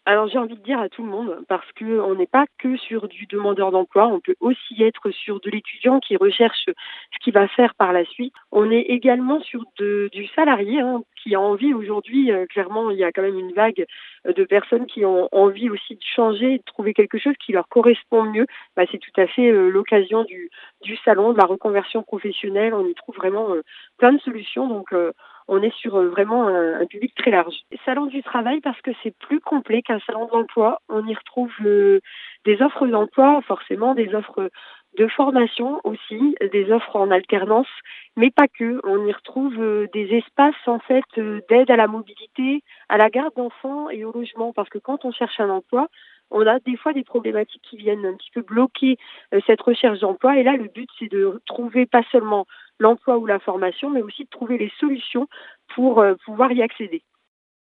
Alors j'ai envie de dire à tout le monde, parce qu'on n'est pas que sur du demandeur d'emploi, on peut aussi être sur de l'étudiant qui recherche ce qu'il va faire par la suite. On est également sur du salarié hein, qui a envie aujourd'hui, clairement il y a quand même une vague de personnes qui ont envie aussi de changer, de trouver quelque chose qui leur correspond mieux. Bah, c'est tout à fait l'occasion du salon, de la reconversion professionnelle, on y trouve vraiment plein de solutions. On est sur vraiment un public très large. Salon du travail parce que c'est plus complet qu'un salon de l'emploi. On y retrouve des offres d'emploi, forcément, des offres de formation aussi, des offres en alternance, mais pas que. On y retrouve des espaces en fait d'aide à la mobilité, à la garde d'enfants et au logement. Parce que quand on cherche un emploi, on a des fois des problématiques qui viennent un petit peu bloquer cette recherche d'emploi. Et là, le but, c'est de trouver pas seulement l'emploi ou la formation, mais aussi de trouver les solutions pour pouvoir y accéder.